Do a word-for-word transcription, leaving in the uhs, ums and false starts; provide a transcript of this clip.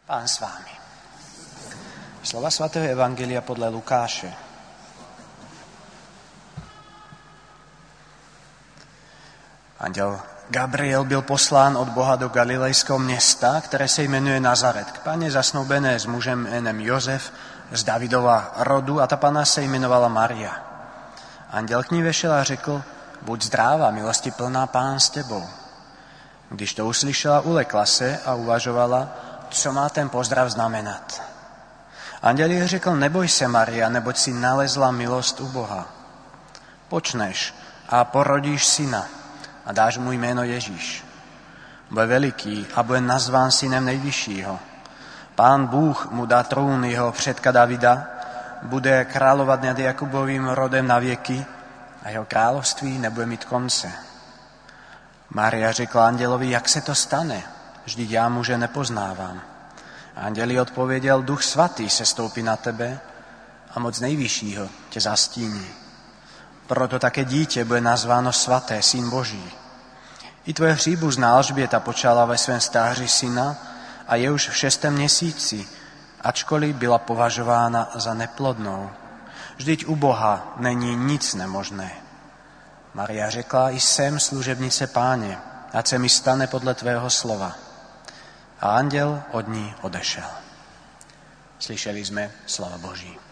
Pán s vámi. Slova svätého Evangelia podľa Lukáše. Anděl Gabriel byl poslán od Boha do galilejského města, které se jmenuje Nazaret, k paně zasnoubené s mužem jménem Jozef z Davidova rodu, a ta pana se jmenovala Maria. Anděl k ní vešel a řekl: buď zdráva, milosti plná, Pán s tebou. Když to uslyšela, ulekla se a uvažovala, co má ten pozdrav znamenat. Anděl jí řekl: neboj se, Maria, neboť si nalezla milost u Boha. Počneš a porodíš syna a dáš mu jméno Ježíš. Bude veliký a bude nazván synem nejvyššího. Pán Bůh mu dá trůn jeho předka Davida, bude královat nad Jakubovým rodem na věky a jeho království nebude mít konce. Maria řekla andělovi: jak se to stane? Vždyť já muže nepoznávám. Anděl jí odpověděl: Duch svatý se stoupí na tebe a moc nejvyššího tě zastíní. Proto také dítě bude nazváno svaté, syn Boží. I tvoje příbuzná Alžběta počala ve svém stáří syna a je už v šestém měsíci, ačkoliv byla považována za neplodnou. Vždyť u Boha není nic nemožné. Maria řekla: jsem služebnice Páně, ať se mi stane podle tvého slova. A anděl od ní odešel. Slyšeli jsme slova Boží.